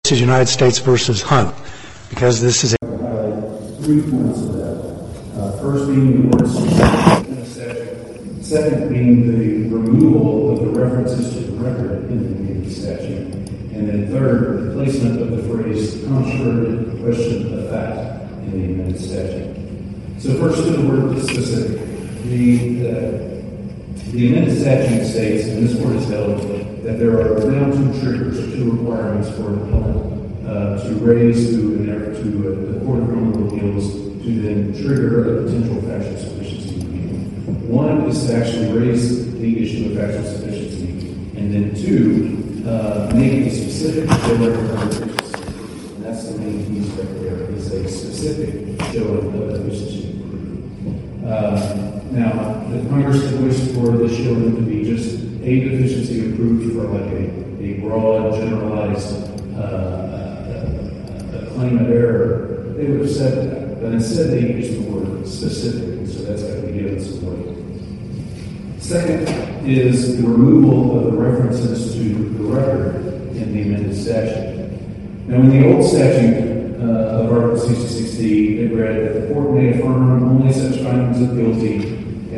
to United States versus Hunt, because this is a 3 points of that. First being the word specific in the statute. Second being the removal of the references to the record in the amended statute. And then third, the placement of the phrase controverted question of fact in the amended statute. So first to the word specific. The amended statute states, and this court has held, that there are now 2 triggers, 2 requirements for an appellant to raise to the Court of Criminal Appeals to then trigger a potential factual sufficiency review. One is to actually raise the issue of factual sufficiency, and then 2, make a specific showing of deficiency. And that's the main piece right there, is a specific showing of deficiency. Now, the Congress had wished for this showing to be just a deficiency approved for like a broad, generalized a claim of error. They would have said that, but instead they used the word specific, and so that's got to be given some weight. Second is the removal of the references to the record in the amended statute. Now, in the old statute of Article 66D, it read that the court may affirm only such findings of guilty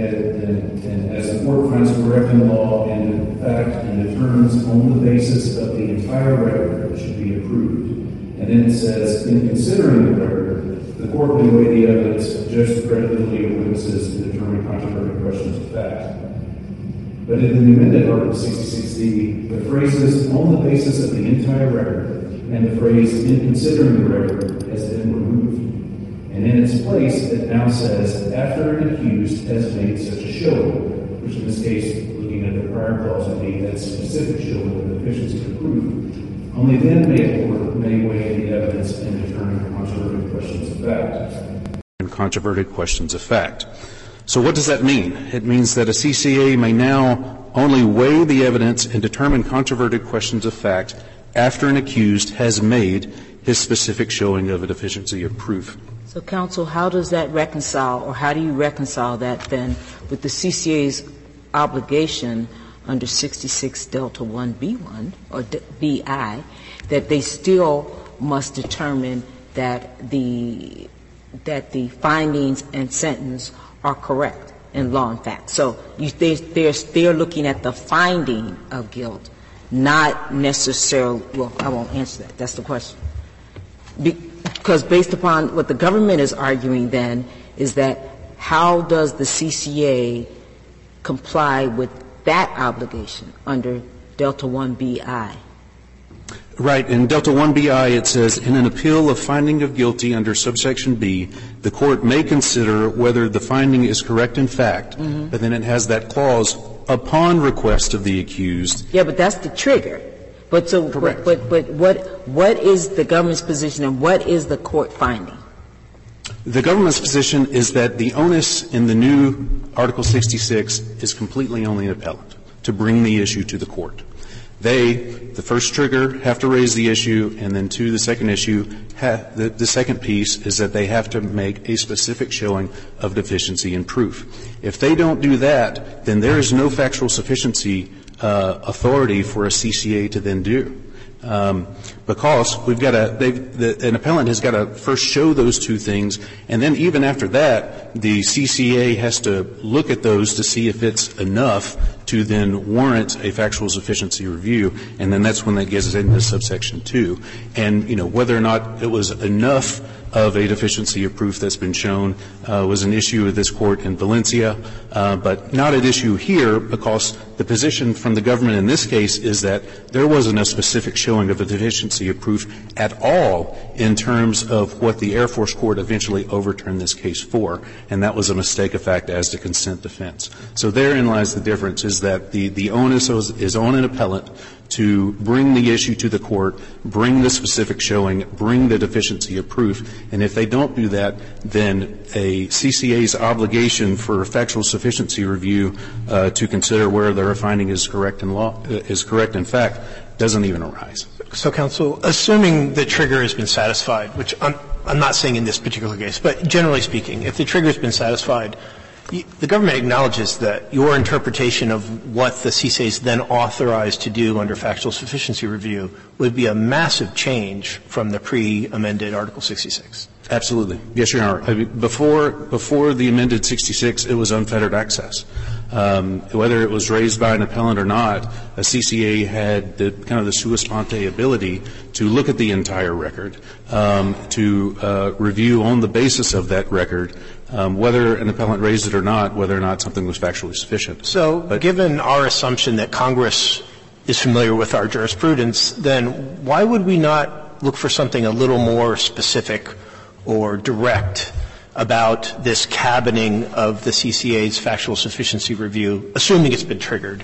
and as the court finds correct in law and in fact and determines on the basis of the entire record should be approved. And then it says, in considering the record, the court may weigh the evidence, judge the credibility of witnesses, and determine controversial questions of fact. But in the amended Article 66D, the phrases on the basis of the entire record and the phrase in considering the record has been removed. And in its place, it now says, after an accused has made such a showing, which in this case, looking at the prior clause, would be that specific showing of deficiency of proof, only then may a court may weigh the evidence and determine controverted questions of fact. And controverted questions of fact. So what does that mean? It means that a CCA may now only weigh the evidence and determine controverted questions of fact after an accused has made his specific showing of a deficiency of proof. So, counsel, how does that reconcile, or how do you reconcile that then with the CCA's obligation under 66 Delta 1B1 or BI that they still must determine that the findings and sentence are correct in law and fact? So they're looking at the finding of guilt, not necessarily. Well, I won't answer that. That's the question. Because based upon what the government is arguing then is that how does the CCA comply with that obligation under Delta 1BI? Right. In Delta 1BI it says, in an appeal of finding of guilty under subsection B, the court may consider whether the finding is correct in fact, but then it has that clause, upon request of the accused. Yeah, but that's the trigger. But so, correct. But what is the government's position and what is the court finding? The government's position is that the onus in the new Article 66 is completely on the appellant to bring the issue to the court. They, the first trigger, have to raise the issue, and then the second issue, the second piece is that they have to make a specific showing of deficiency in proof. If they don't do that, then there is no factual sufficiency authority for a CCA to then do. Because we've got an appellant has got to first show those two things, and then even after that, the CCA has to look at those to see if it's enough to then warrant a factual sufficiency review, and then that's when that gets into subsection 2. And, whether or not it was enough of a deficiency of proof that's been shown was an issue of this court in Valencia, but not at issue here because the position from the government in this case is that there wasn't a specific showing of a deficiency of proof at all in terms of what the Air Force Court eventually overturned this case for, and that was a mistake of fact as to consent defense. So therein lies the difference, is that the onus is on an appellant to bring the issue to the court, bring the specific showing, bring the deficiency of proof, and if they don't do that, then a CCA's obligation for a factual sufficiency review to consider whether their finding is correct in fact doesn't even arise. So, counsel, assuming the trigger has been satisfied, which I'm not saying in this particular case, but generally speaking, if the trigger has been satisfied, The government acknowledges that your interpretation of what the CSA is then authorized to do under factual sufficiency review would be a massive change from the pre-amended Article 66. Absolutely. Yes, Your Honor. I mean, before the amended 66, it was unfettered access. Whether it was raised by an appellant or not, a CCA had the sua sponte ability to look at the entire record, to review on the basis of that record whether an appellant raised it or not, whether or not something was factually sufficient. So, given our assumption that Congress is familiar with our jurisprudence, then why would we not look for something a little more specific or direct about this cabining of the CCA's factual sufficiency review, assuming it's been triggered,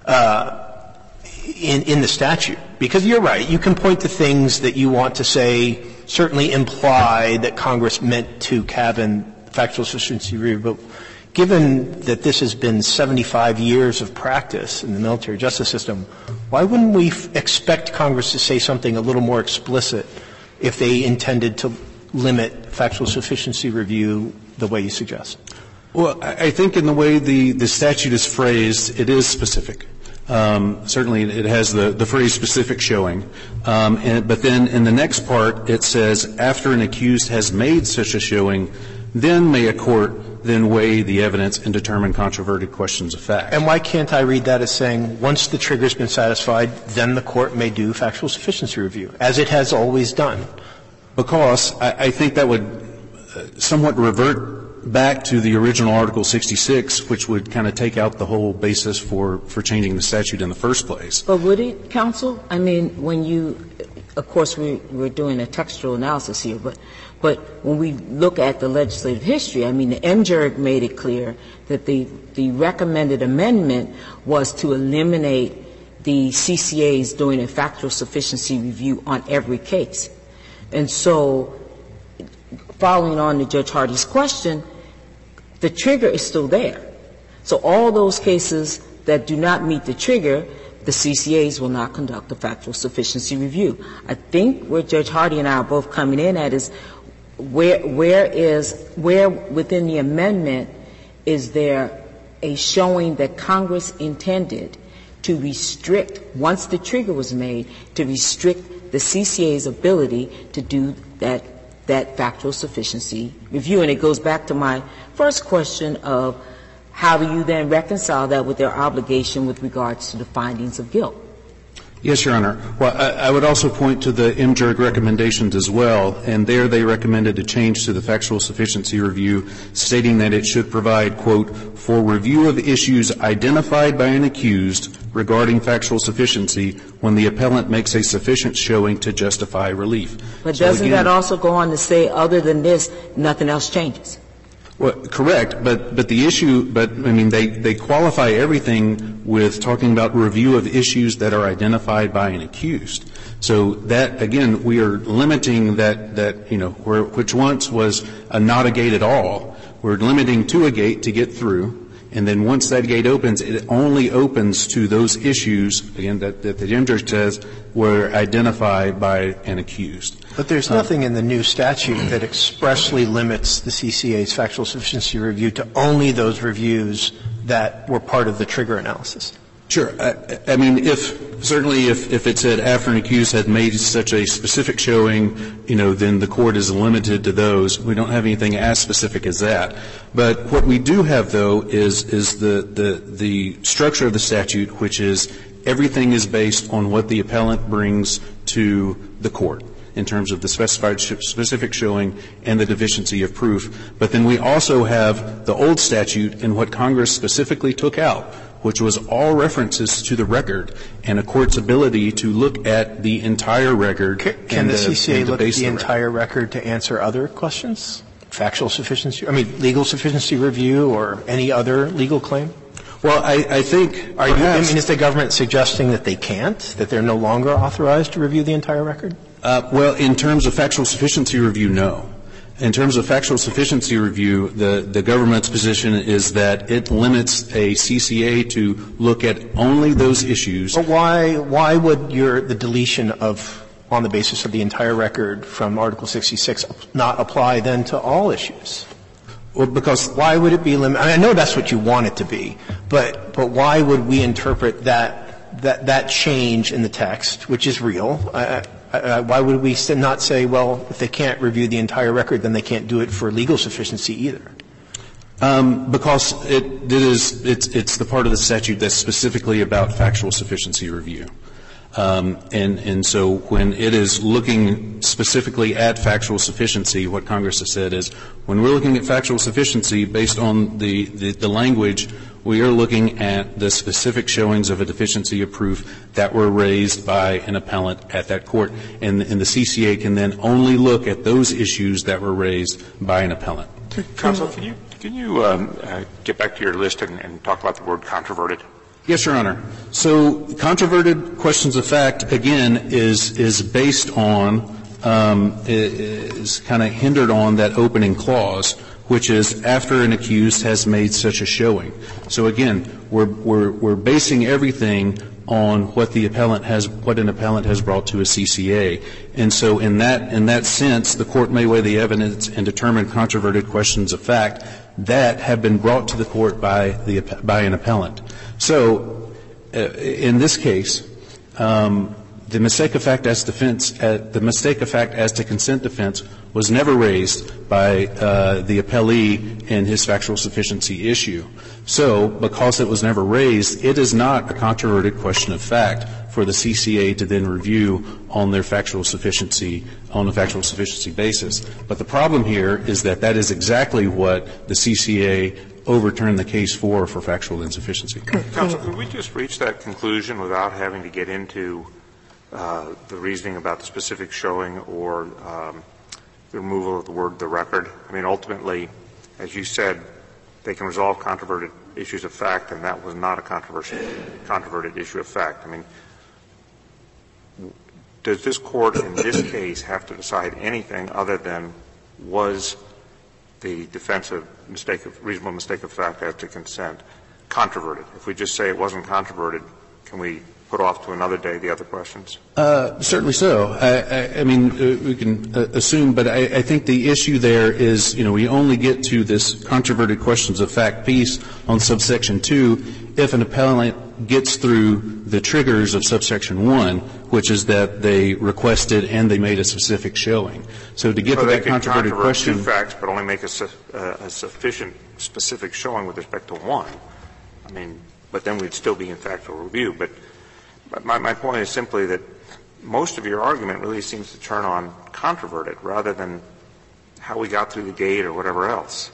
in the statute? Because you're right. You can point to things that you want to say certainly imply that Congress meant to cabin factual sufficiency review, but given that this has been 75 years of practice in the military justice system, why wouldn't we expect Congress to say something a little more explicit if they intended to limit factual sufficiency review the way you suggest? Well, I think in the way the statute is phrased, it is specific. Certainly it has the phrase specific showing. But then in the next part it says, after an accused has made such a showing, then may a court then weigh the evidence and determine controverted questions of fact. And why can't I read that as saying once the trigger's been satisfied, then the court may do factual sufficiency review, as it has always done? Because I think that would somewhat revert back to the original Article 66, which would kind of take out the whole basis for changing the statute in the first place. But would it, counsel? I mean, when you, of course, we're doing a textual analysis here, but when we look at the legislative history, I mean, the MJERG made it clear that the recommended amendment was to eliminate the CCAs doing a factual sufficiency review on every case. And so, following on to Judge Hardy's question, the trigger is still there. So all those cases that do not meet the trigger, the CCAs will not conduct a factual sufficiency review. I think where Judge Hardy and I are both coming in at is where within the amendment is there a showing that Congress intended to restrict, once the trigger was made, to restrict the CCA's ability to do that factual sufficiency review. And it goes back to my first question of how do you then reconcile that with their obligation with regards to the findings of guilt? Yes, Your Honor. Well, I would also point to the MJERG recommendations as well, and there they recommended a change to the factual sufficiency review, stating that it should provide, quote, for review of issues identified by an accused regarding factual sufficiency when the appellant makes a sufficient showing to justify relief. But doesn't that also go on to say, other than this, nothing else changes? Well, correct, but the issue, I mean, they qualify everything with talking about review of issues that are identified by an accused. So that, again, we are limiting that, you know, which once was not a gate at all. We're limiting to a gate to get through. And then once that gate opens, it only opens to those issues, again, that the MJERG says were identified by an accused. But there's nothing in the new statute that expressly limits the CCA's factual sufficiency review to only those reviews that were part of the trigger analysis. Sure. I mean, certainly if it said after an accused had made such a specific showing, you know, then the court is limited to those. We don't have anything as specific as that. But what we do have, though, is the structure of the statute, which is everything is based on what the appellant brings to the court in terms of the specified specific showing and the deficiency of proof. But then we also have the old statute and what Congress specifically took out, which was all references to the record and a court's ability to look at the entire record. Can the CCA look at the entire record to answer other questions? Factual sufficiency, legal sufficiency review or any other legal claim? Well, I think is the government suggesting that they can't, that they're no longer authorized to review the entire record? Well, in terms of factual sufficiency review, no. In terms of factual sufficiency review, the government's position is that it limits a CCA to look at only those issues. But why would the deletion of on the basis of the entire record from Article 66 not apply then to all issues? Well, because why would it be limited? I know that's what you want it to be, but why would we interpret that change in the text, which is real? Why would we not say, well, if they can't review the entire record, then they can't do it for legal sufficiency either? Because it's the part of the statute that's specifically about factual sufficiency review. And so when it is looking specifically at factual sufficiency, what Congress has said is when we're looking at factual sufficiency based on the language, we are looking at the specific showings of a deficiency of proof that were raised by an appellant at that court. And the CCA can then only look at those issues that were raised by an appellant. Counsel, can you get back to your list and talk about the word controverted? Yes, Your Honor. So controverted questions of fact, again, is based on, is kind of hindered on that opening clause, which is after an accused has made such a showing. So again, we're basing everything on what an appellant has brought to a CCA. And so in that sense, the court may weigh the evidence and determine controverted questions of fact that have been brought to the court by an appellant. So in this case, the mistake of fact as to consent defense was never raised by the appellee in his factual sufficiency issue. So because it was never raised, it is not a controverted question of fact for the CCA to then review on their factual sufficiency, on a factual sufficiency basis. But the problem here is that is exactly what the CCA overturned the case for factual insufficiency. Counsel, could we just reach that conclusion without having to get into the reasoning about the specific showing or the removal of the word the record? I mean, ultimately, as you said, they can resolve controverted issues of fact, and that was not a controverted issue of fact. I mean, does this court in this case have to decide anything other than was the defense of reasonable mistake of fact as to consent controverted? If we just say it wasn't controverted, can we put off to another day the other questions? Certainly so. I mean, we can assume, but I think the issue there is, we only get to this controverted questions of fact piece on subsection 2 if an appellant gets through the triggers of subsection 1, which is that they requested and they made a specific showing. So to get to that controverted question, two facts, but only make a sufficient specific showing with respect to one. I mean, but then we'd still be in factual review. But my point is simply that most of your argument really seems to turn on controverted rather than how we got through the gate or whatever else.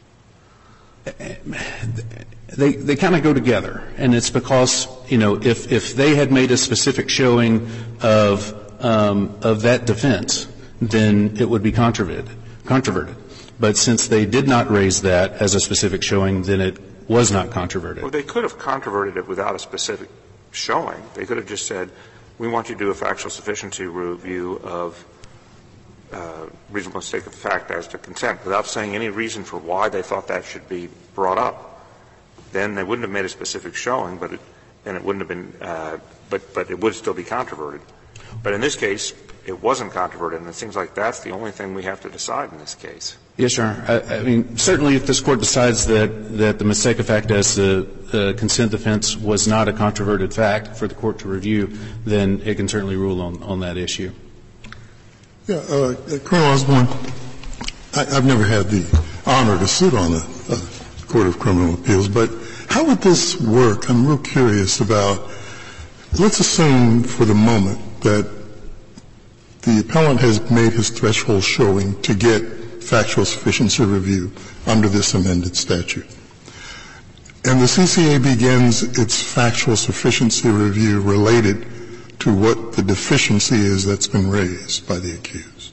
They kind of go together, and it's because if they had made a specific showing of that defense, then it would be controverted. But since they did not raise that as a specific showing, then it was not controverted. Well, they could have controverted it without a specific showing. They could have just said, we want you to do a factual sufficiency review of reasonable mistake of fact as to consent, without saying any reason for why they thought that should be brought up. Then they wouldn't have made a specific showing, but it wouldn't have been, but it would still be controverted. But in this case, it wasn't controverted, and it seems like that's the only thing we have to decide in this case. Yes, Your Honor. I mean, certainly if this Court decides that the mistake of fact as to consent defense was not a controverted fact for the Court to review, then it can certainly rule on that issue. Yeah, Colonel Osborne, I've never had the honor to sit on a Court of Criminal Appeals, but how would this work? I'm real curious about, let's assume for the moment that the appellant has made his threshold showing to get factual sufficiency review under this amended statute. And the CCA begins its factual sufficiency review related to what the deficiency is that's been raised by the accused.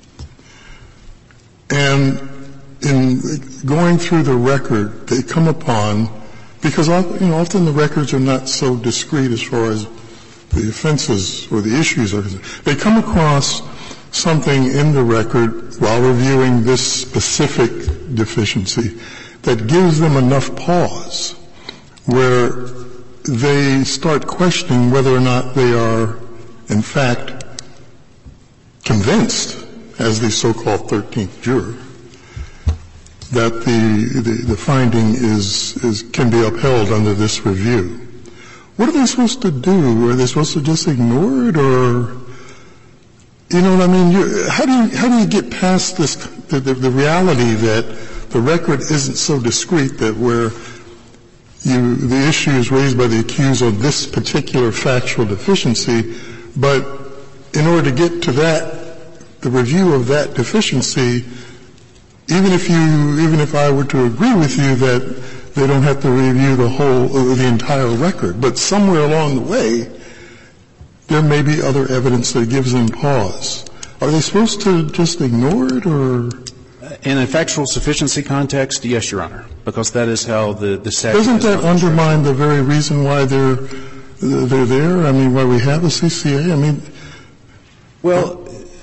And in going through the record, they come upon, because often the records are not so discrete as far as the offenses or the issues are concerned. They come across something in the record while reviewing this specific deficiency that gives them enough pause where they start questioning whether or not they are, in fact, convinced, as the so-called 13th juror, that the finding can be upheld under this review. What are they supposed to do? Are they supposed to just ignore it, or, you know what I mean? How do you get past this, the reality that the record isn't so discrete that where the issue is raised by the accused on this particular factual deficiency, but in order to get to the review of that deficiency, even if I were to agree with you that they don't have to review the entire record, but somewhere along the way, there may be other evidence that gives them pause. Are they supposed to just ignore it, or? In a factual sufficiency context, yes, Your Honor, because that is how the statute. Doesn't that undermine the very reason why they're there? I mean, why we have a CCA? I mean, well,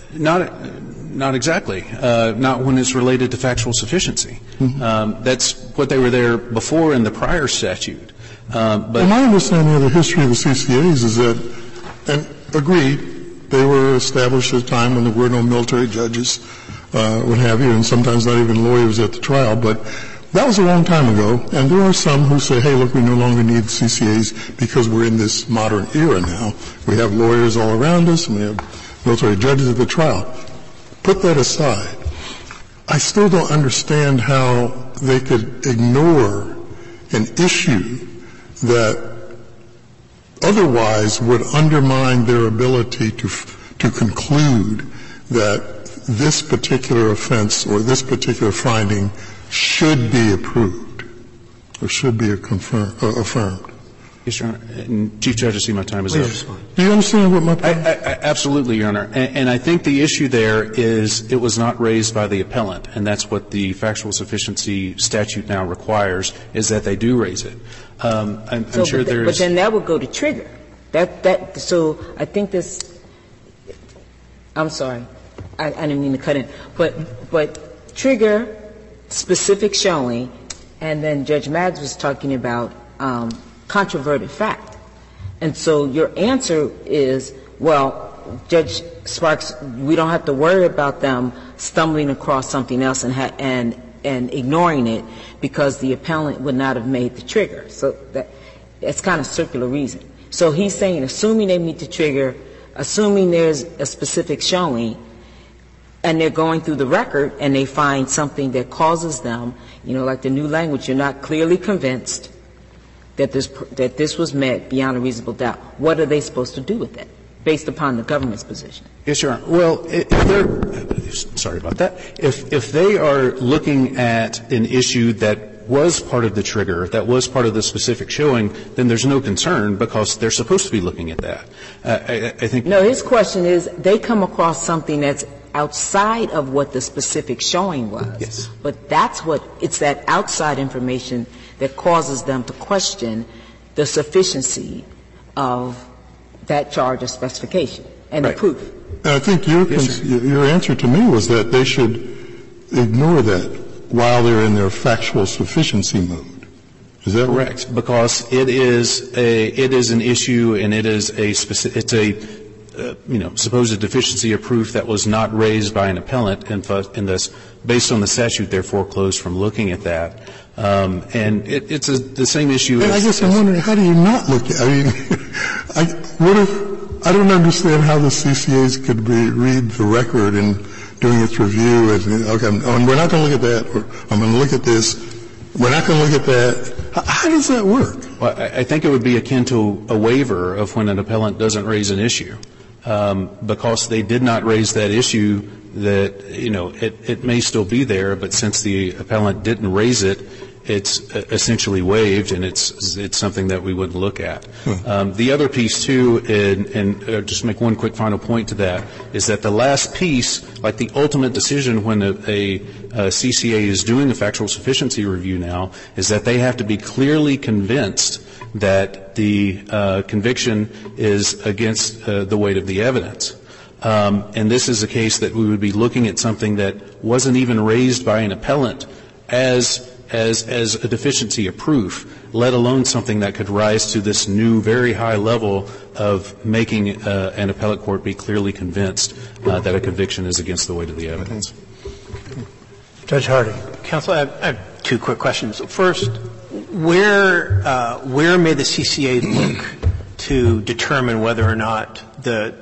not exactly. Not when it's related to factual sufficiency. Mm-hmm. That's what they were there before in the prior statute. But my understanding of the history of the CCAs is that, and agreed, they were established at a time when there were no military judges, what have you, and sometimes not even lawyers at the trial. But that was a long time ago, and there are some who say, hey, look, we no longer need CCAs because we're in this modern era now. We have lawyers all around us, and we have military judges at the trial. Put that aside. I still don't understand how they could ignore an issue that otherwise would undermine their ability to conclude that this particular offense or this particular finding should be approved or should be affirmed. Yes, Your Honor. And Chief Judge, I see my time is up. Do you understand what my point is? Absolutely, Your Honor. And I think the issue there is it was not raised by the appellant, and that's what the factual sufficiency statute now requires, is that they do raise it. I'm sure there's. But then that would go to trigger. So I think this. I'm sorry, I didn't mean to cut in, but trigger, specific showing, and then Judge Maggs was talking about controverted fact. And so your answer is, well, Judge Sparks, we don't have to worry about them stumbling across something else and ignoring it because the appellant would not have made the trigger. So it's kind of circular reason. So he's saying, assuming they meet the trigger, assuming there's a specific showing, and they're going through the record and they find something that causes them, like the new language, you're not clearly convinced that this was met beyond a reasonable doubt. What are they supposed to do with it, based upon the government's position? Yes, Your Honor. Well, if they're sorry about that. If they are looking at an issue that was part of the trigger, that was part of the specific showing, then there's no concern because they're supposed to be looking at that. I think. No, his question is they come across something that's outside of what the specific showing was. Yes. But it's that outside information that causes them to question the sufficiency of that charge or specification and right. the proof. And I think your answer to me was that they should ignore that while they're in their factual sufficiency mode. Is that correct? Right? Because it is an issue and it's a supposed deficiency of proof that was not raised by an appellant, and thus, based on the statute, they're foreclosed from looking at that. And it's the same issue. And I guess I'm wondering, how do you not look at? I don't understand how the CCAs could read the record and doing its review. And we're not going to look at that. I'm going to look at this. We're not going to look at that. How does that work? Well, I think it would be akin to a waiver of when an appellant doesn't raise an issue. Because they did not raise that issue, that, it may still be there, but since the appellant didn't raise it, it's essentially waived, and it's something that we wouldn't look at. The other piece, too, and just make one quick final point to that, is that the last piece, like the ultimate decision when a CCA is doing a factual sufficiency review now, is that they have to be clearly convinced that the conviction is against the weight of the evidence. And this is a case that we would be looking at something that wasn't even raised by an appellant as a deficiency of proof, let alone something that could rise to this new very high level of making an appellate court be clearly convinced that a conviction is against the weight of the evidence. Judge Hardy. Counsel, I have two quick questions. First, where may the CCA look to determine whether or not the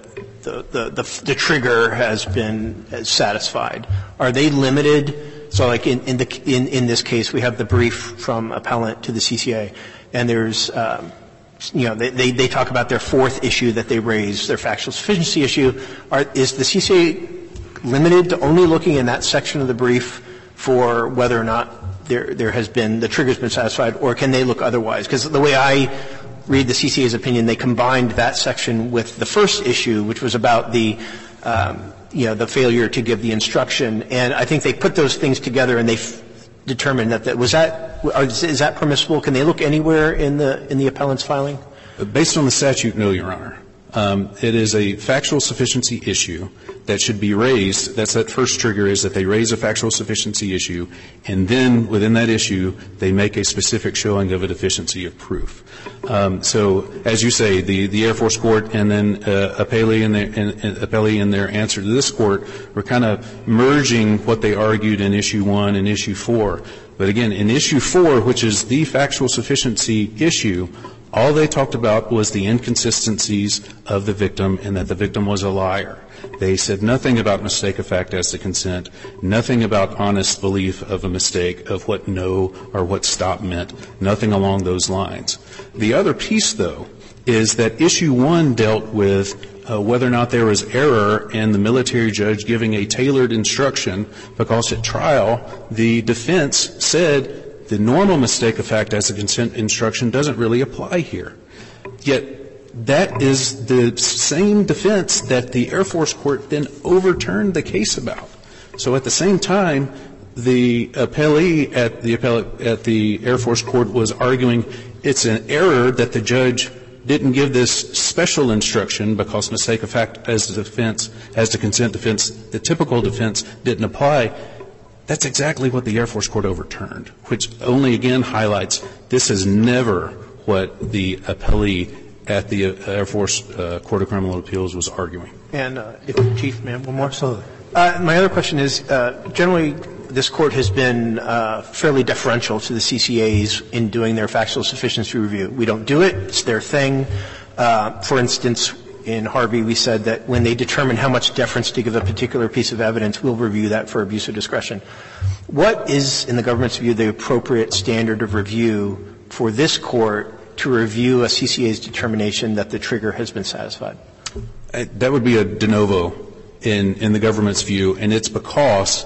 trigger has been satisfied? Are they limited? So, like in this case, we have the brief from appellant to the CCA, and there's they talk about their fourth issue that they raised, their factual sufficiency issue. Is the CCA limited to only looking in that section of the brief for whether or not there has been the trigger's been satisfied, or can they look otherwise? Because the way I read the CCA's opinion, they combined that section with the first issue, which was about the failure to give the instruction, and I think they put those things together and they determined that is that permissible? Can they look anywhere in the appellant's filing? Based on the statute, no, Your Honor. It is a factual sufficiency issue that should be raised. That's that first trigger, is that they raise a factual sufficiency issue, and then within that issue, they make a specific showing of a deficiency of proof. So, as you say, the Air Force Court and then appellee in their answer to this Court were kind of merging what they argued in Issue 1 and Issue 4. But again, in Issue 4, which is the factual sufficiency issue, all they talked about was the inconsistencies of the victim and that the victim was a liar. They said nothing about mistake of fact as to consent, nothing about honest belief of a mistake, of what no or what stop meant, nothing along those lines. The other piece, though, is that Issue 1 dealt with whether or not there was error in the military judge giving a tailored instruction, because at trial the defense said the normal mistake of fact as a consent instruction doesn't really apply here. Yet that is the same defense that the Air Force Court then overturned the case about. So at the same time, the appellee at the Air Force Court was arguing it's an error that the judge didn't give this special instruction because mistake of fact as to consent defense, the typical defense didn't apply. That's exactly what the Air Force Court overturned, which only again highlights this is never what the appellee at the Air Force Court of Criminal Appeals was arguing. And Chief, ma'am, one more. Absolutely. My other question is, generally this Court has been fairly deferential to the CCAs in doing their factual sufficiency review. We don't do it. It's their thing. For instance, in Harvey, we said that when they determine how much deference to give a particular piece of evidence, we'll review that for abuse of discretion. What is, in the government's view, the appropriate standard of review for this Court to review a CCA's determination that the trigger has been satisfied? That would be a de novo in the government's view, and it's because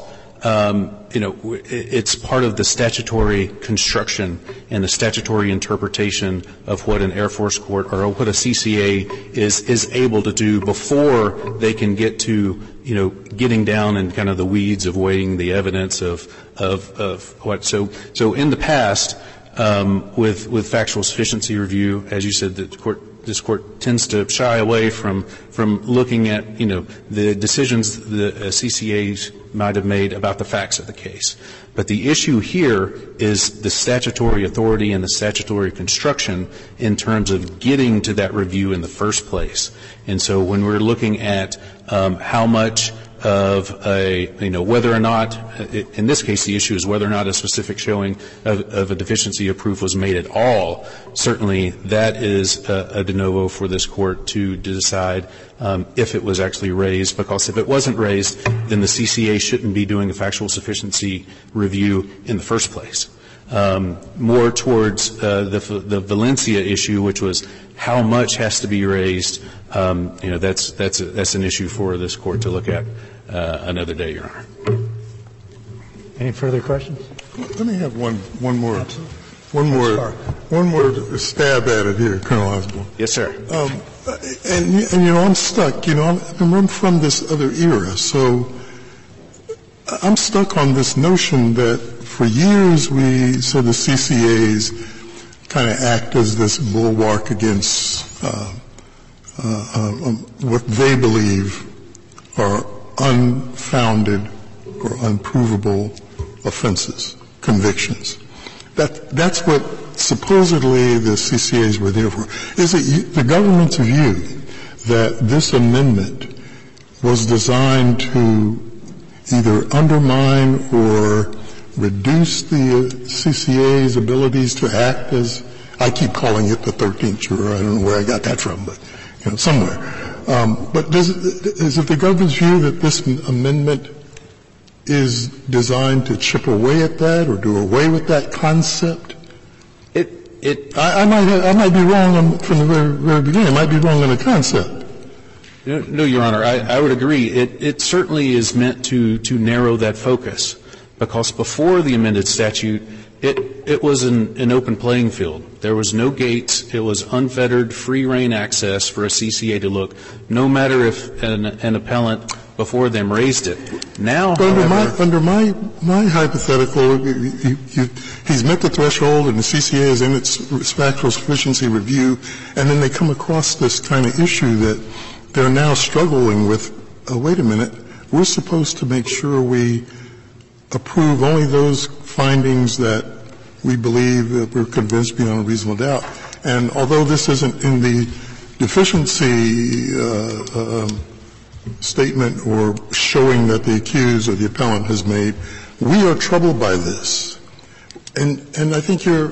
it's part of the statutory construction and the statutory interpretation of what an Air Force Court or what a CCA is able to do before they can get to, getting down in kind of the weeds of weighing the evidence of what. So in the past, with factual sufficiency review, as you said, this Court tends to shy away from looking at, the decisions the CCAs might have made about the facts of the case. But the issue here is the statutory authority and the statutory construction in terms of getting to that review in the first place. And so when we're looking at how much of whether or not, in this case the issue is whether or not a specific showing of a deficiency of proof was made at all, certainly that is a de novo for this Court to decide if it was actually raised, because if it wasn't raised, then the CCA shouldn't be doing a factual sufficiency review in the first place. More towards the Valencia issue, which was how much has to be raised, that's an issue for this Court to look at another day, Your Honor. Any further questions? Let me have one more stab at it here, Colonel Osborne. Yes, sir. And I'm stuck. I'm from this other era, so I'm stuck on this notion that for years we said the CCAs kind of act as this bulwark against what they believe are unfounded or unprovable offenses, convictions. That's what supposedly the CCAs were there for. Is it the government's view that this amendment was designed to either undermine or reduce the CCA's abilities to act as, I keep calling it the 13th juror. I don't know where I got that from, but, somewhere. But is it the government's view that this amendment is designed to chip away at that or do away with that concept? I might be wrong from the very beginning. I might be wrong on the concept. No, Your Honor, I would agree. It certainly is meant to narrow that focus, because before the amended statute, it was an open playing field. There was no gates. It was unfettered, free-rein access for a CCA to look, no matter if an appellant before them raised it. Now, under my hypothetical, he's met the threshold and the CCA is in its factual sufficiency review, and then they come across this kind of issue that they're now struggling with. Wait a minute, we're supposed to make sure we approve only those findings that we believe that we're convinced beyond a reasonable doubt. And although this isn't in the deficiency statement or showing that the accused or the appellant has made, we are troubled by this. And I think you're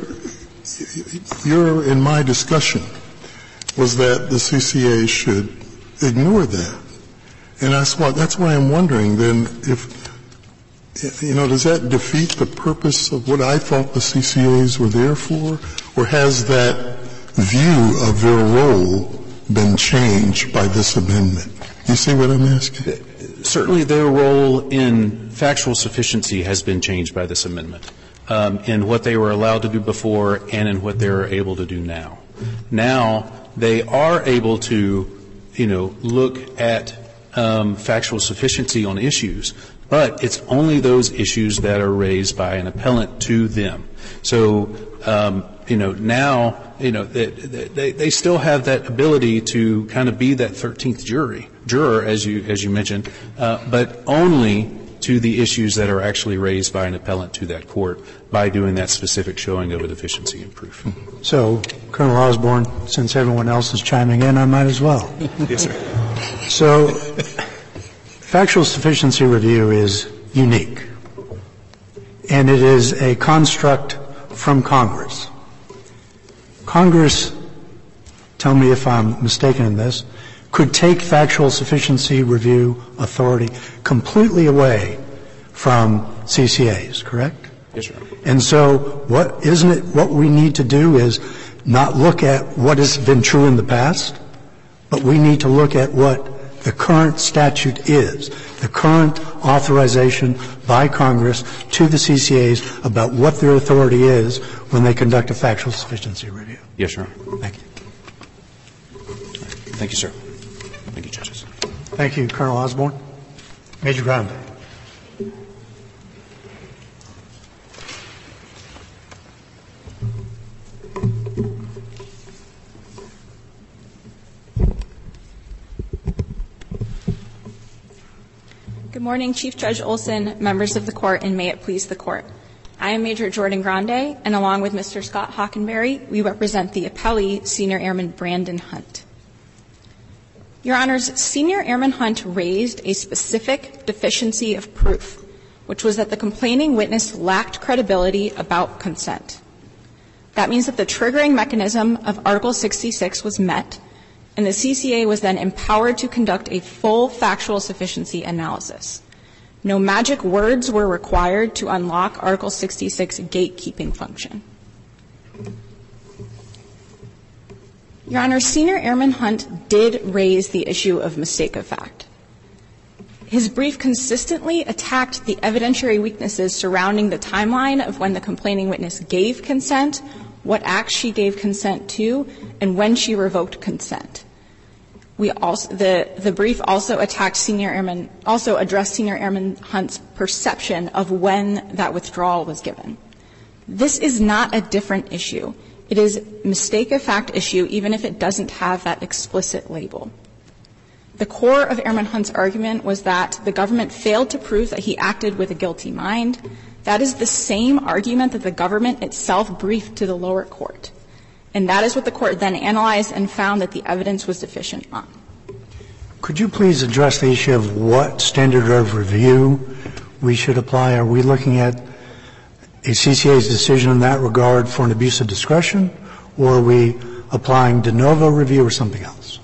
in my discussion was that the CCA should ignore that. And that's why I'm wondering then if, does that defeat the purpose of what I thought the CCAs were there for? Or has that view of their role been changed by this amendment? You see what I'm asking? Certainly their role in factual sufficiency has been changed by this amendment, in what they were allowed to do before and in what they're able to do now. Now they are able to, look at factual sufficiency on issues, but it's only those issues that are raised by an appellant to them. So, now, they still have that ability to kind of be that 13th juror, as you mentioned, but only to the issues that are actually raised by an appellant to that court by doing that specific showing of a deficiency in proof. So, Colonel Osborne, since everyone else is chiming in, I might as well. Yes, sir. So, factual sufficiency review is unique, and it is a construct from Congress. Congress, tell me if I'm mistaken in this, could take factual sufficiency review authority completely away from CCAs, correct? Yes, sir. And so what we need to do is not look at what has been true in the past, but we need to look at what the current statute is, the current authorization by Congress to the CCAs about what their authority is when they conduct a factual sufficiency review. Yes, sir. Thank you. Thank you, sir. Thank you, judges. Thank you, Colonel Osborne. Major Grande. Good morning, Chief Judge Olson, members of the Court, and may it please the Court. I am Major Jordan Grande, and along with Mr. Scott Hockenberry, we represent the appellee, Senior Airman Brandon Hunt. Your Honors, Senior Airman Hunt raised a specific deficiency of proof, which was that the complaining witness lacked credibility about consent. That means that the triggering mechanism of Article 66 was met, and the CCA was then empowered to conduct a full factual sufficiency analysis. No magic words were required to unlock Article 66 gatekeeping function. Your Honor, Senior Airman Hunt did raise the issue of mistake of fact. His brief consistently attacked the evidentiary weaknesses surrounding the timeline of when the complaining witness gave consent, what acts she gave consent to, and when she revoked consent. The brief also addressed Senior Airman Hunt's perception of when that withdrawal was given. This is not a different issue. It is a mistake of fact issue, even if it doesn't have that explicit label. The core of Airman Hunt's argument was that the government failed to prove that he acted with a guilty mind. That is the same argument that the government itself briefed to the lower court. And that is what the court then analyzed and found that the evidence was deficient on. Could you please address the issue of what standard of review we should apply? Are we looking at a CCA's decision in that regard for an abuse of discretion, or are we applying de novo review or something else?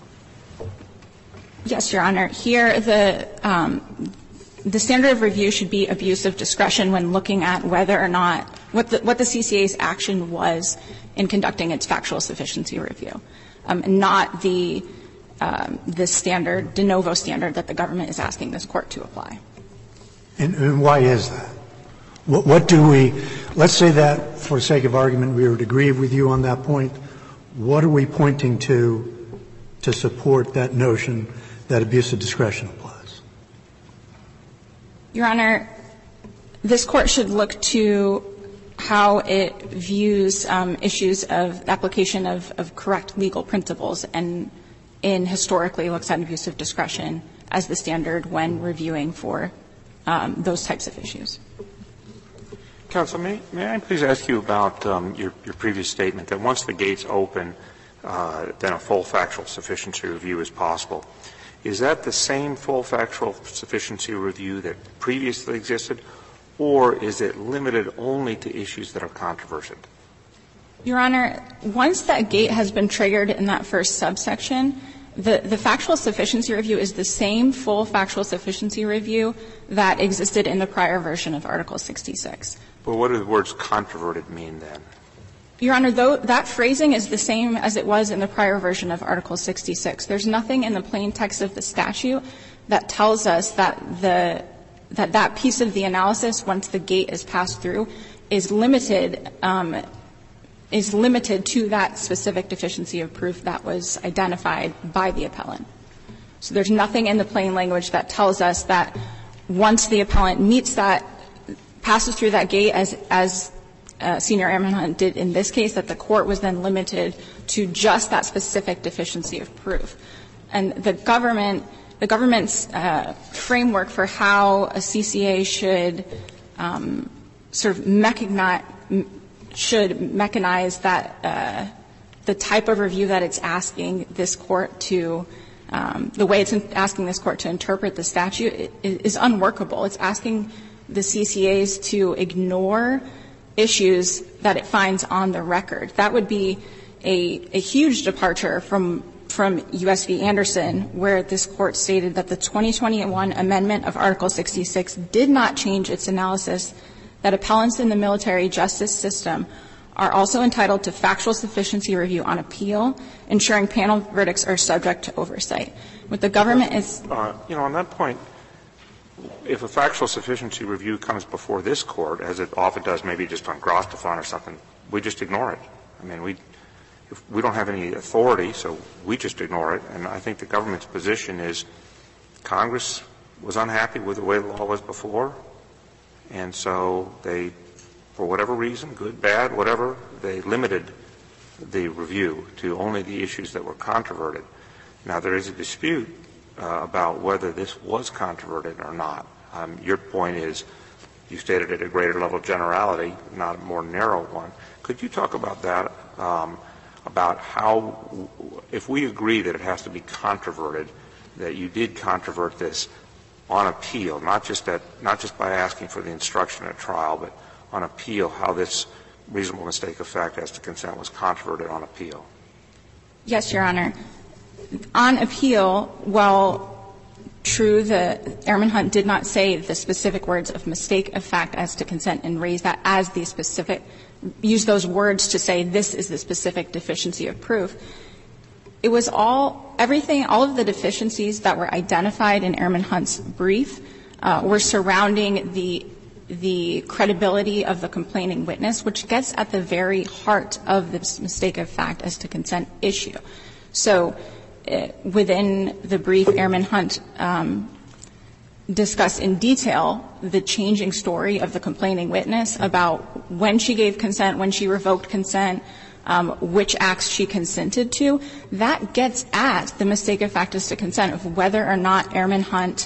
Yes, Your Honor. Here, the standard of review should be abuse of discretion when looking at whether or not what the CCA's action was in conducting its factual sufficiency review, not the standard, de novo standard that the government is asking this court to apply. And why is that? What do we – let's say that, for the sake of argument, we would agree with you on that point. What are we pointing to support that notion that abuse of discretion applies? Your Honor, this court should look to how it views issues of application of correct legal principles and historically looks at abuse of discretion as the standard when reviewing for those types of issues. Counsel, may I please ask you about your previous statement that once the gates open, then a full factual sufficiency review is possible. Is that the same full factual sufficiency review that previously existed, or is it limited only to issues that are controversial? Your Honor, once that gate has been triggered in that first subsection, the factual sufficiency review is the same full factual sufficiency review that existed in the prior version of Article 66. Well, what do the words controverted mean then? Your Honor, though that phrasing is the same as it was in the prior version of Article 66. There's nothing in the plain text of the statute that tells us that that piece of the analysis, once the gate is passed through, is limited to that specific deficiency of proof that was identified by the appellant. So there's nothing in the plain language that tells us that once the appellant meets that, passes through that gate as Senior Airman Hunt did in this case, that the court was then limited to just that specific deficiency of proof. And the government's framework for how a CCA should sort of mechanize that the type of review that it's asking this court to the way it's asking this court to interpret the statute is unworkable. It's asking the CCAs to ignore issues that it finds on the record. That would be a huge departure from U.S. v. Anderson, where this court stated that the 2021 amendment of Article 66 did not change its analysis that appellants in the military justice system are also entitled to factual sufficiency review on appeal, ensuring panel verdicts are subject to oversight. What the government is on that point, if a factual sufficiency review comes before this court, as it often does, maybe just on Grostefan or something, we just ignore it. I mean, we don't have any authority, so we just ignore it. And I think the government's position is Congress was unhappy with the way the law was before, and so they, for whatever reason, good, bad, whatever, they limited the review to only the issues that were controverted. Now, there is a dispute about whether this was controverted or not. Your point is you stated at a greater level of generality, not a more narrow one. Could you talk about that, about how, if we agree that it has to be controverted, that you did controvert this on appeal, not just by asking for the instruction at trial, but on appeal, how this reasonable mistake of fact as to consent was controverted on appeal? Yes, Your Honor. On appeal, while true, the Airman Hunt did not say the specific words of mistake of fact as to consent and raise that as the specific, use those words to say this is the specific deficiency of proof. It was all of the deficiencies that were identified in Airman Hunt's brief were surrounding the credibility of the complaining witness, which gets at the very heart of this mistake of fact as to consent issue. So within the brief, Airman Hunt discussed in detail the changing story of the complaining witness about when she gave consent, when she revoked consent, which acts she consented to. That gets at the mistake of fact as to consent of whether or not Airman Hunt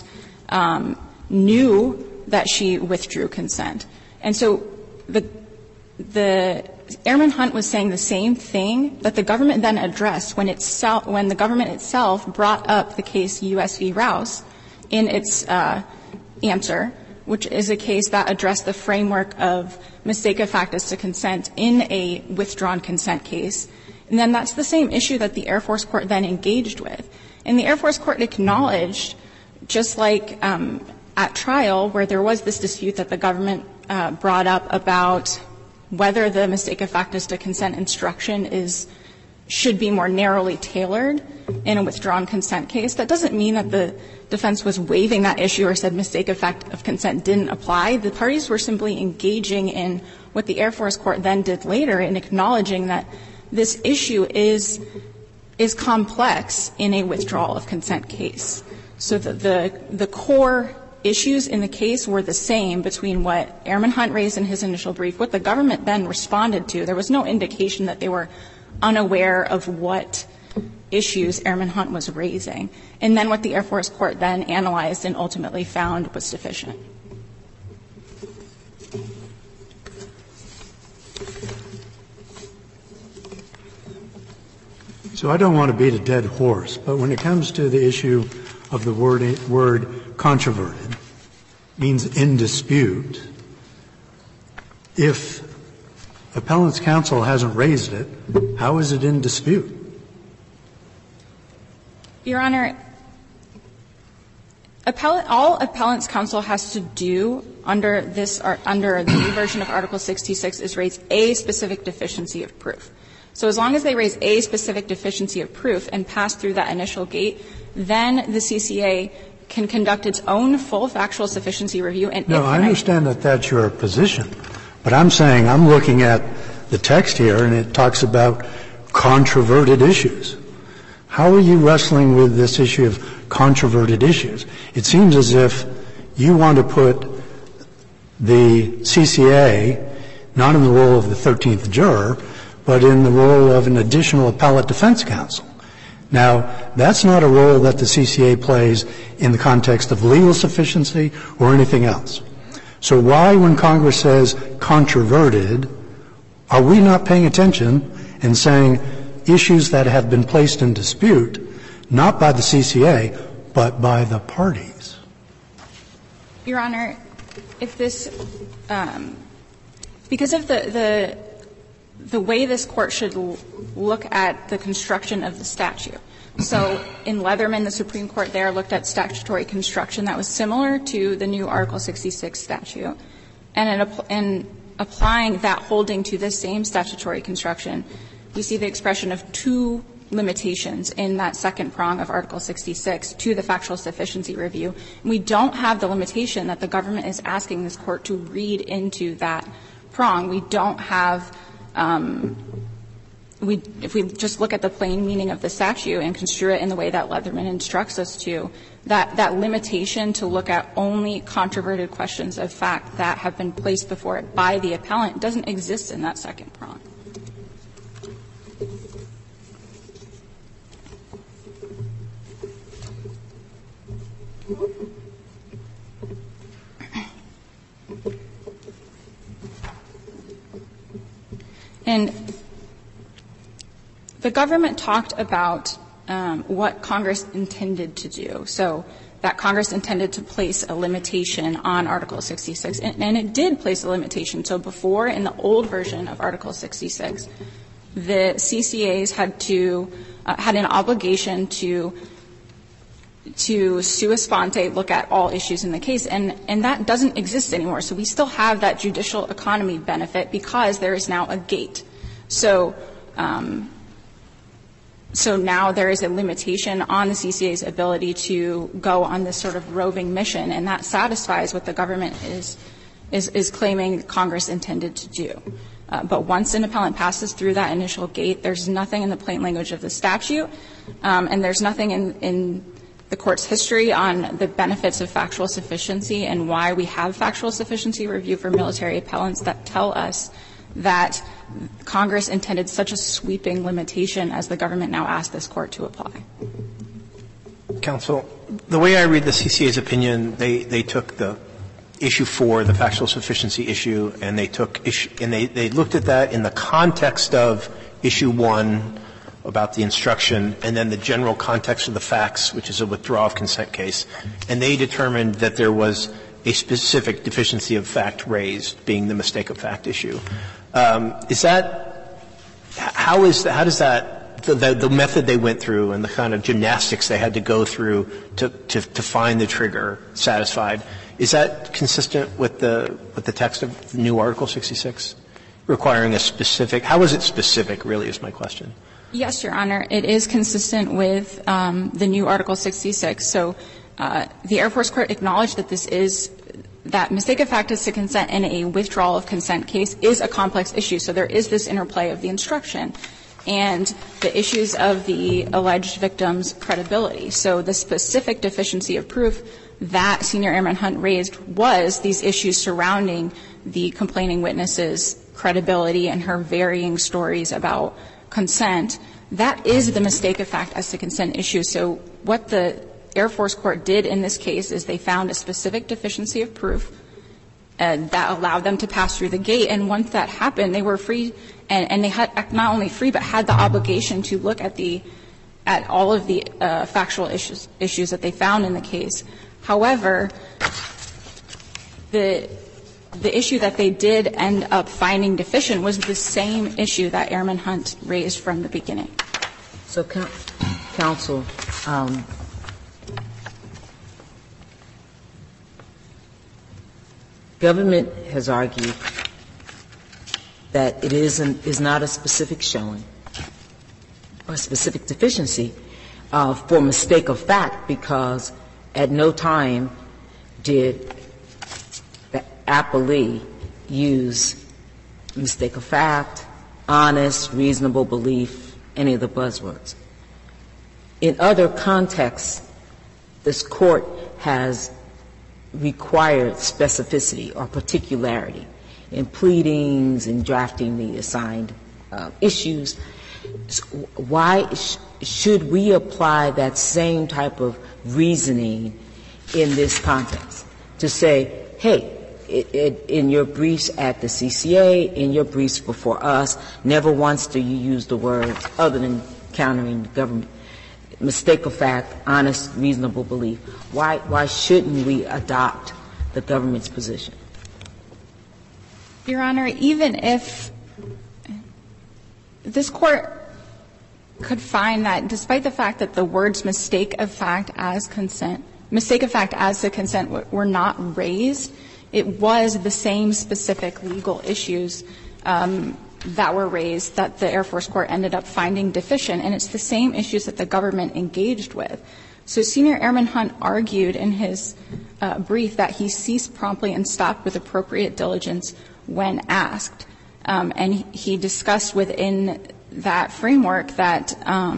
knew that she withdrew consent. And so the Airman Hunt was saying the same thing that the government then addressed when the government itself brought up the case U.S. v. Rouse in its answer which is a case that addressed the framework of mistake of fact as to consent in a withdrawn consent case. And then that's the same issue that the Air Force Court then engaged with. And the Air Force Court acknowledged, just like at trial, where there was this dispute that the government brought up about whether the mistake of fact as to consent instruction should be more narrowly tailored in a withdrawn consent case. That doesn't mean that the defense was waiving that issue or said mistake of fact of consent didn't apply. The parties were simply engaging in what the Air Force Court then did later in acknowledging that this issue is complex in a withdrawal of consent case. So the core issues in the case were the same between what Airman Hunt raised in his initial brief, what the government then responded to. There was no indication that they were unaware of what issues Airman Hunt was raising, and then what the Air Force Court then analyzed and ultimately found was sufficient. So I don't want to beat a dead horse, but when it comes to the issue of the word controverted, means in dispute, if appellant's counsel hasn't raised it, how is it in dispute? Your Honor, all appellant's counsel has to do under the new version of Article 66 is raise a specific deficiency of proof. So as long as they raise a specific deficiency of proof and pass through that initial gate, then the CCA can conduct its own full factual sufficiency review. And no, I understand that that's your position, but I'm saying I'm looking at the text here and it talks about controverted issues. How are you wrestling with this issue of controverted issues? It seems as if you want to put the CCA not in the role of the 13th juror, but in the role of an additional appellate defense counsel. Now, that's not a role that the CCA plays in the context of legal sufficiency or anything else. So why, when Congress says controverted, are we not paying attention and saying issues that have been placed in dispute, not by the CCA, but by the parties? Your Honor, if this because of the way this Court should look at the construction of the statute. So in Leatherman, the Supreme Court there looked at statutory construction that was similar to the new Article 66 statute. And in applying that holding to this same statutory construction, we see the expression of two limitations in that second prong of Article 66 to the factual sufficiency review. And we don't have the limitation that the government is asking this Court to read into that prong. We don't have if we just look at the plain meaning of the statute and construe it in the way that Leatherman instructs us to, that limitation to look at only controverted questions of fact that have been placed before it by the appellant doesn't exist in that second prong. And the government talked about what Congress intended to do. So that Congress intended to place a limitation on Article 66, and it did place a limitation. So before, in the old version of Article 66, the CCAs had an obligation to sua sponte look at all issues in the case, and that doesn't exist anymore. So we still have that judicial economy benefit because there is now a gate. So now there is a limitation on the CCA's ability to go on this sort of roving mission, and that satisfies what the government is claiming Congress intended to do. But once an appellant passes through that initial gate, there's nothing in the plain language of the statute, and there's nothing in the Court's history on the benefits of factual sufficiency and why we have factual sufficiency review for military appellants that tell us that Congress intended such a sweeping limitation as the government now asks this Court to apply. Counsel, the way I read the CCA's opinion, they took the issue 4, the factual sufficiency issue, and they looked at that in the context of issue 1 about the instruction, and then the general context of the facts, which is a withdrawal of consent case, and they determined that there was a specific deficiency of fact raised, being the mistake of fact issue. How does that, the method they went through and the kind of gymnastics they had to go through to find the trigger satisfied, is that consistent with the text of the new Article 66? Requiring a specific, how is it specific, really, is my question. Yes, Your Honor. It is consistent with the new Article 66. So the Air Force Court acknowledged that that mistake of fact as to consent in a withdrawal of consent case is a complex issue. So there is this interplay of the instruction and the issues of the alleged victim's credibility. So the specific deficiency of proof that Senior Airman Hunt raised was these issues surrounding the complaining witness's credibility and her varying stories about consent. That is the mistake of fact as to consent issue. So what the Air Force Court did in this case is they found a specific deficiency of proof that allowed them to pass through the gate. And once that happened, they were free, and they had not only free, but had the obligation to look at all of the factual issues that they found in the case. However, the issue that they did end up finding deficient was the same issue that Airman Hunt raised from the beginning. So, counsel, government has argued that it is not a specific showing or a specific deficiency for mistake of fact, because at no time did the appellee use mistake of fact, honest, reasonable belief, any of the buzzwords. In other contexts, this Court has required specificity or particularity in pleadings and drafting the assigned issues. So why should we apply that same type of reasoning in this context to say, hey, in your briefs at the CCA, in your briefs before us, never once do you use the words other than countering the government, mistake of fact, honest, reasonable belief. Why shouldn't we adopt the government's position? Your Honor, even if this Court could find that despite the fact that the words mistake of fact as to consent were not raised, it was the same specific legal issues that were raised that the Air Force Court ended up finding deficient, and it's the same issues that the government engaged with. So Senior Airman Hunt argued in his brief that he ceased promptly and stopped with appropriate diligence when asked. And he discussed within that framework that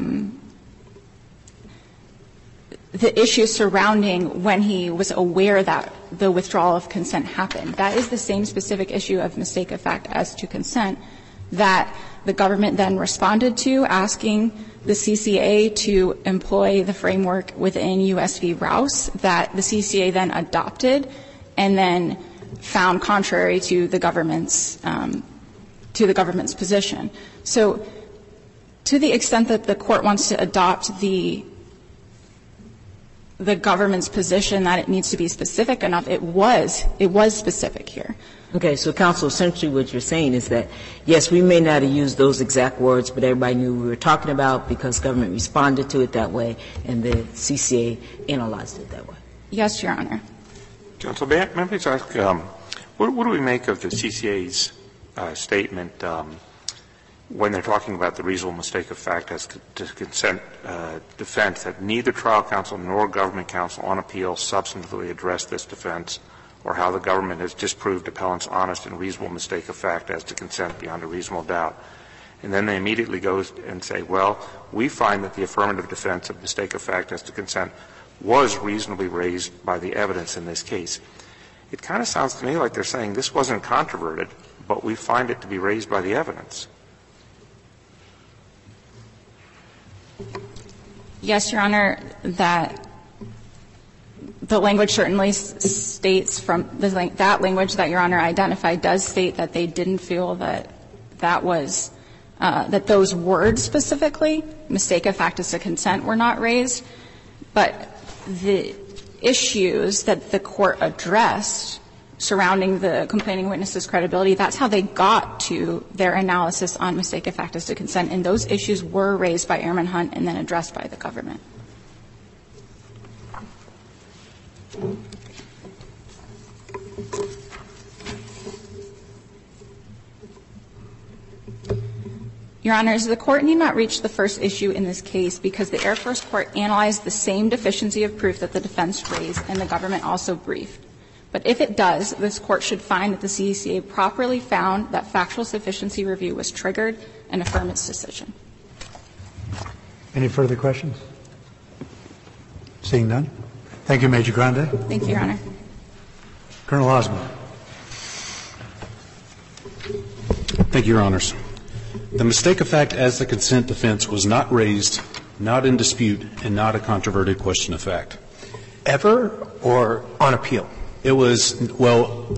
the issues surrounding when he was aware that the withdrawal of consent happened. That is the same specific issue of mistake of fact as to consent that the government then responded to, asking the CCA to employ the framework within U.S. v. Rouse that the CCA then adopted and then found contrary to the government's position. So to the extent that the Court wants to adopt the government's position that it needs to be specific enough, it was specific here. Okay, so counsel, essentially what you're saying is that, yes, we may not have used those exact words, but everybody knew we were talking about because government responded to it that way and the CCA analyzed it that way. Yes, Your Honor. Counsel, may I please ask, what do we make of the CCA's statement when they're talking about the reasonable mistake of fact as to consent defense, that neither trial counsel nor government counsel on appeal substantively addressed this defense, or how the government has disproved appellant's honest and reasonable mistake of fact as to consent beyond a reasonable doubt? And then they immediately go and say, well, we find that the affirmative defense of mistake of fact as to consent was reasonably raised by the evidence in this case. It kind of sounds to me like they're saying this wasn't controverted, but we find it to be raised by the evidence. Yes, Your Honor, that the language certainly states from that language that Your Honor identified does state that they didn't feel that that was that those words specifically, mistake of fact as to consent, were not raised. But issues that the court addressed surrounding the complaining witness's credibility, that's how they got to their analysis on mistake of fact as to consent. And those issues were raised by Airman Hunt and then addressed by the government. Your Honors, the Court need not reach the first issue in this case because the Air Force Court analyzed the same deficiency of proof that the defense raised and the government also briefed. But if it does, this Court should find that the CCA properly found that factual sufficiency review was triggered and affirm its decision. Any further questions? Seeing none. Thank you, Major Grande. Thank you, Your Honor. Colonel Osborne. Thank you, Your Honors. The mistake of fact as the consent defense was not raised, not in dispute, and not a controverted question of fact. Ever or on appeal? It was, well,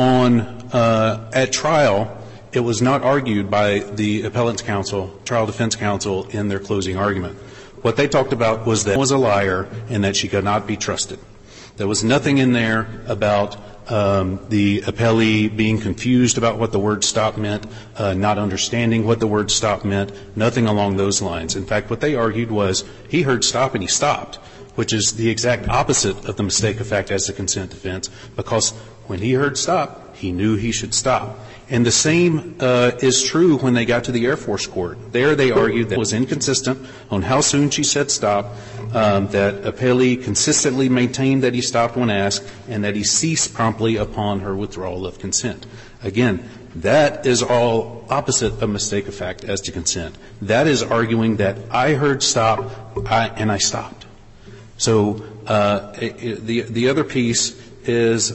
at trial, it was not argued by the appellant's counsel, trial defense counsel, in their closing argument. What they talked about was that she was a liar and that she could not be trusted. There was nothing in there about the appellee being confused about what the word stop meant, not understanding what the word stop meant, nothing along those lines. In fact, what they argued was he heard stop and he stopped, which is the exact opposite of the mistake of fact as the consent defense, because when he heard stop, he knew he should stop. And the same is true when they got to the Air Force Court. There they argued that it was inconsistent on how soon she said stop, that appellee consistently maintained that he stopped when asked, and that he ceased promptly upon her withdrawal of consent. Again, that is all opposite of mistake of fact as to consent. That is arguing that I heard stop and I stopped. So the other piece is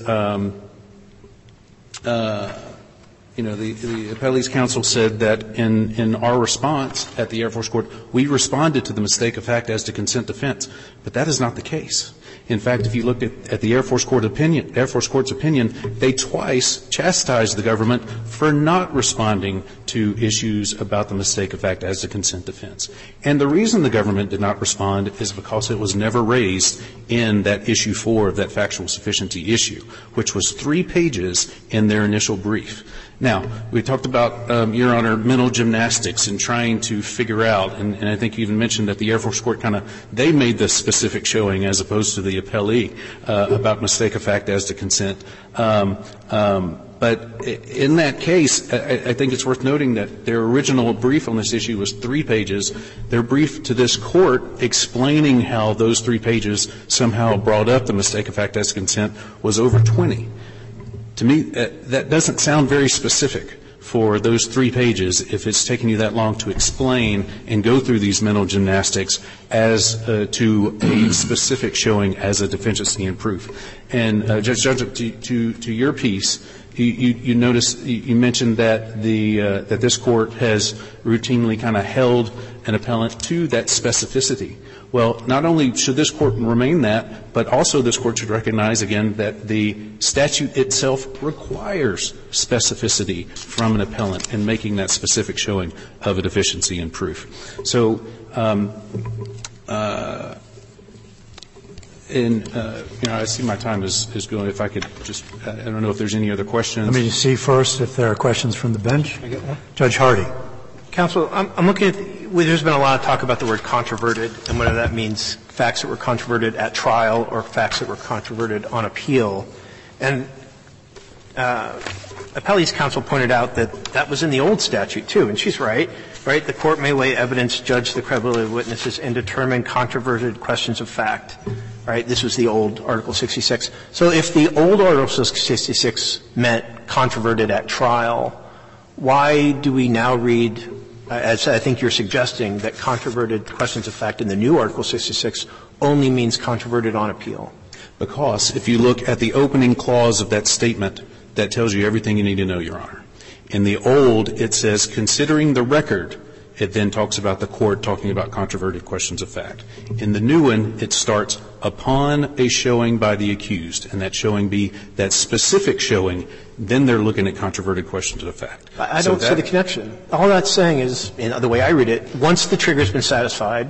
the appellee's counsel said that in our response at the Air Force Court, we responded to the mistake of fact as to consent defense. But that is not the case. In fact, if you look at the Air Force Court's opinion, they twice chastised the government for not responding to issues about the mistake of fact as to consent defense. And the reason the government did not respond is because it was never raised in that issue 4 of that factual sufficiency issue, which was 3 pages in their initial brief. Now, we talked about, Your Honor, mental gymnastics and trying to figure out, and I think you even mentioned that the Air Force Court they made the specific showing as opposed to the appellee about mistake of fact as to consent. But in that case, I think it's worth noting that their original brief on this issue was 3 pages. Their brief to this Court explaining how those 3 pages somehow brought up the mistake of fact as to consent was over 20. To me, that doesn't sound very specific for those 3 pages if it's taking you that long to explain and go through these mental gymnastics as to a specific showing as a deficiency in proof. And Judge Judge, to your piece, you notice you mentioned that that this Court has routinely held an appellant to that specificity. Well, not only should this Court remain that, but also this Court should recognize, again, that the statute itself requires specificity from an appellant in making that specific showing of a deficiency in proof. So, I see my time is going. If I could just, I don't know if there's any other questions. Let me just see first if there are questions from the bench. Judge Hardy. Counsel, I'm looking at there's been a lot of talk about the word controverted and whether that means facts that were controverted at trial or facts that were controverted on appeal. And appellee's counsel pointed out that that was in the old statute, too, and she's right. Right? The Court may weigh evidence, judge the credibility of witnesses, and determine controverted questions of fact. Right? This was the old Article 66. So if the old Article 66 meant controverted at trial, why do we now read, as I think you're suggesting, that controverted questions of fact in the new Article 66 only means controverted on appeal? Because if you look at the opening clause of that statement, that tells you everything you need to know, Your Honor. In the old, it says, considering the record, it then talks about the Court talking about controverted questions of fact. In the new one, it starts upon a showing by the accused, and that showing be that specific showing, then they're looking at controverted questions of fact. I don't see the connection. All that's saying is, the way I read it, once the trigger's been satisfied,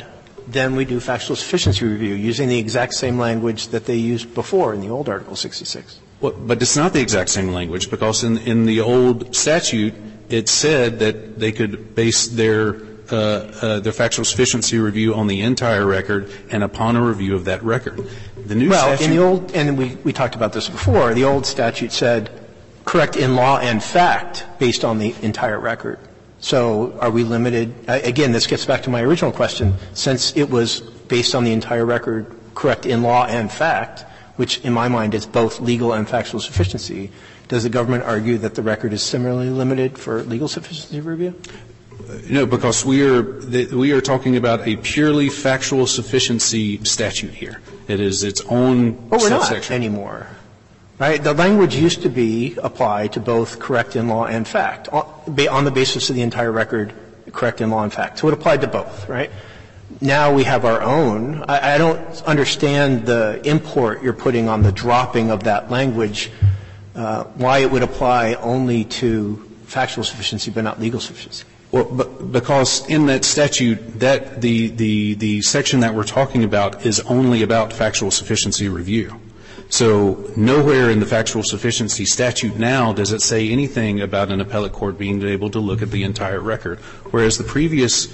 then we do factual sufficiency review using the exact same language that they used before in the old Article 66. Well, but it's not the exact same language, because in the old statute, it said that they could base their factual sufficiency review on the entire record and upon a review of that record. The new statute, in the old, and we talked about this before, the old statute said correct in law and fact based on the entire record. So are we limited? Again, this gets back to my original question. Since it was based on the entire record, correct in law and fact, which in my mind is both legal and factual sufficiency, does the government argue that the record is similarly limited for legal sufficiency review? No, because we are talking about a purely factual sufficiency statute here. It is its own But we're not subsection anymore. Right? The language used to be applied to both correct in law and fact, on the basis of the entire record, correct in law and fact. So it applied to both, right? Now we have our own. I don't understand the import you're putting on the dropping of that language, why it would apply only to factual sufficiency but not legal sufficiency. Well, because in that statute, that the section that we're talking about is only about factual sufficiency review. So nowhere in the factual sufficiency statute now does it say anything about an appellate court being able to look at the entire record, whereas the previous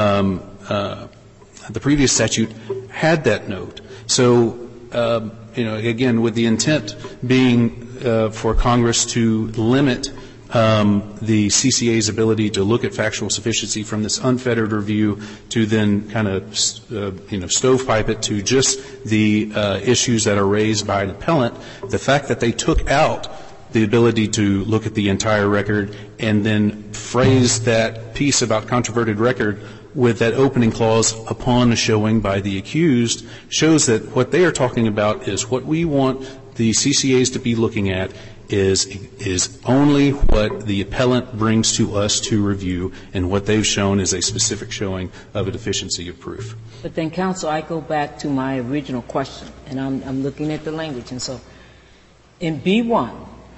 statute had that note. So, again, with the intent being for Congress to limit the CCA's ability to look at factual sufficiency from this unfettered review to then kind of, stovepipe it to just the issues that are raised by an appellant, the fact that they took out the ability to look at the entire record and then phrase that piece about controverted record with that opening clause upon a showing by the accused shows that what they are talking about is what we want the CCAs to be looking at is only what the appellant brings to us to review, and what they've shown is a specific showing of a deficiency of proof. But then, counsel, I go back to my original question, and I'm looking at the language. And so in B-1,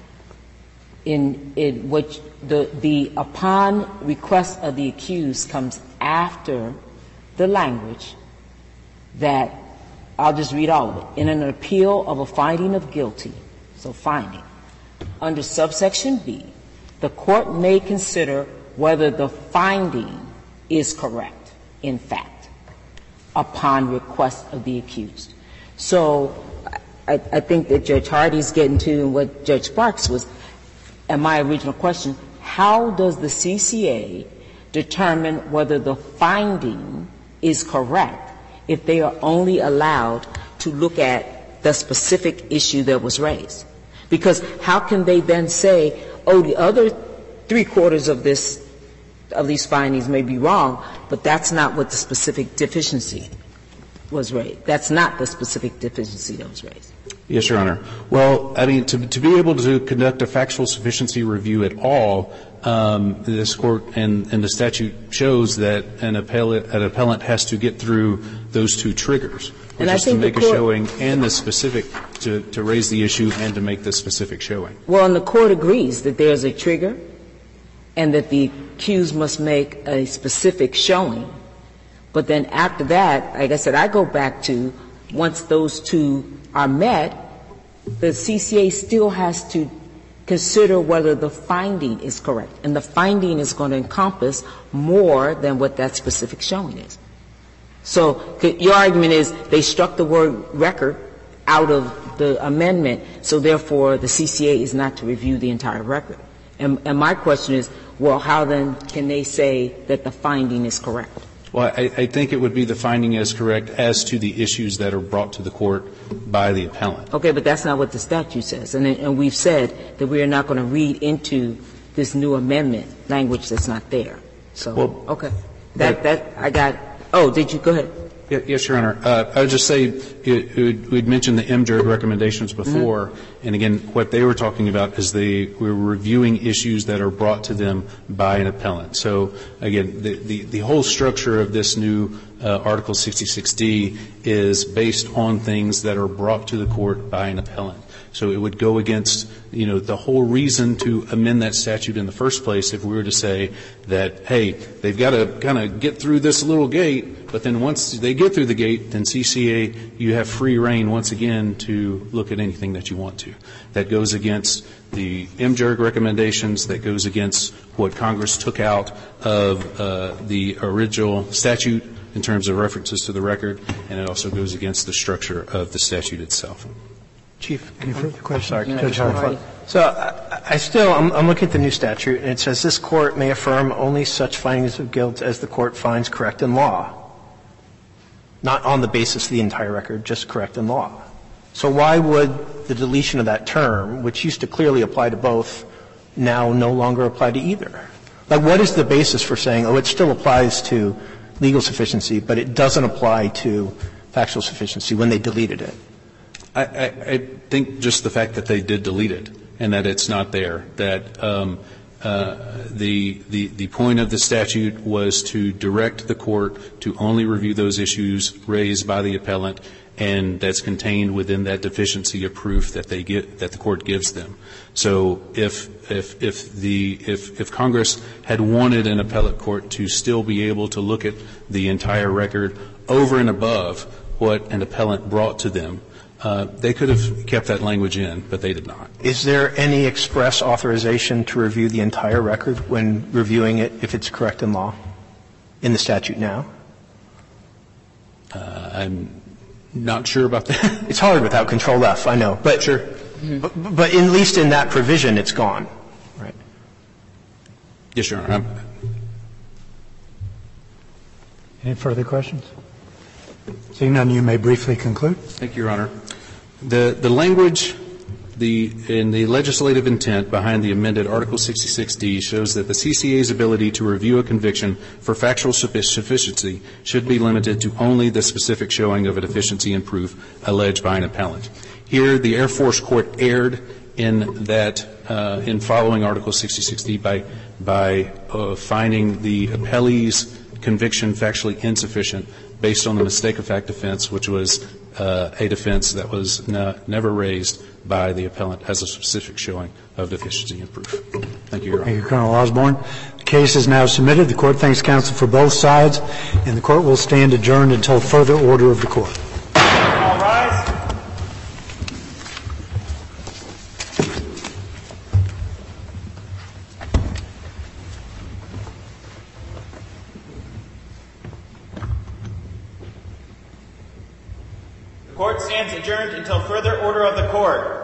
in which the upon request of the accused comes after the language that, I'll just read all of it, in an appeal of a finding of guilty, so finding, under subsection B, the court may consider whether the finding is correct, in fact, upon request of the accused. So I think that Judge Hardy's getting to what Judge Sparks was, and my original question, how does the CCA determine whether the finding is correct if they are only allowed to look at the specific issue that was raised? Because how can they then say, oh, the other three-quarters of these findings may be wrong, but that's not what the specific deficiency was raised. That's not the specific deficiency that was raised. Yes, Your Honor. Well, I mean, to be able to conduct a factual sufficiency review at all, this Court and the statute shows that an appellant has to get through those two triggers, which is to make a showing and the specific to raise the issue and to make the specific showing. Well, and the Court agrees that there's a trigger and that the accused must make a specific showing. But then after that, like I said, I go back to once those two are met, the CCA still has to consider whether the finding is correct. And the finding is going to encompass more than what that specific showing is. So your argument is they struck the word record out of the amendment, so therefore the CCA is not to review the entire record. And my question is, well, how then can they say that the finding is correct? Well, I think it would be the finding is correct as to the issues that are brought to the Court by the appellant. Okay, but that's not what the statute says. And we've said that we are not going to read into this new amendment language that's not there. So, well, okay. I got – oh, did you? Go ahead. Yes, Your Honor. I would just say we'd mentioned the MJERG recommendations before, and again, what they were talking about is we're reviewing issues that are brought to them by an appellant. So, again, the whole structure of this new Article 66D is based on things that are brought to the Court by an appellant. So it would go against, the whole reason to amend that statute in the first place if we were to say that, hey, they've got to kind of get through this little gate, but then once they get through the gate, then CCA, you have free reign once again to look at anything that you want to. That goes against the MJERG recommendations, that goes against what Congress took out of the original statute in terms of references to the record, and it also goes against the structure of the statute itself. Chief, Any further questions? Sorry, Judge Harlan. So I'm looking at the new statute, and it says this court may affirm only such findings of guilt as the court finds correct in law, not on the basis of the entire record, just correct in law. So why would the deletion of that term, which used to clearly apply to both, now no longer apply to either? Like, what is the basis for saying, it still applies to legal sufficiency, but it doesn't apply to factual sufficiency when they deleted it? I think just the fact that they did delete it and that it's not there, that the point of the statute was to direct the court to only review those issues raised by the appellant, and that's contained within that deficiency of proof that that the court gives them. So if Congress had wanted an appellate court to still be able to look at the entire record over and above what an appellant brought to them, they could have kept that language in, but they did not. Is there any express authorization to review the entire record when reviewing it if it's correct in law in the statute now? I'm not sure about that. It's hard without Control F, I know. But sure. But at least in that provision, it's gone, right? Yes, Your Honor. Any further questions? Seeing none, you may briefly conclude. Thank you, Your Honor. The language in the legislative intent behind the amended Article 66D shows that the CCA's ability to review a conviction for factual sufficiency should be limited to only the specific showing of a deficiency in proof alleged by an appellant. Here, the Air Force Court erred in that in following Article 66D by finding the appellee's conviction factually insufficient based on the mistake of fact defense, which was a defense that was never raised by the appellant as a specific showing of deficiency in proof. Thank you, Your Honor. Thank you, Colonel Osborne. The case is now submitted. The Court thanks counsel for both sides, and the Court will stand adjourned until further order of the Court. All rise. The Court stands adjourned until further order of the Court.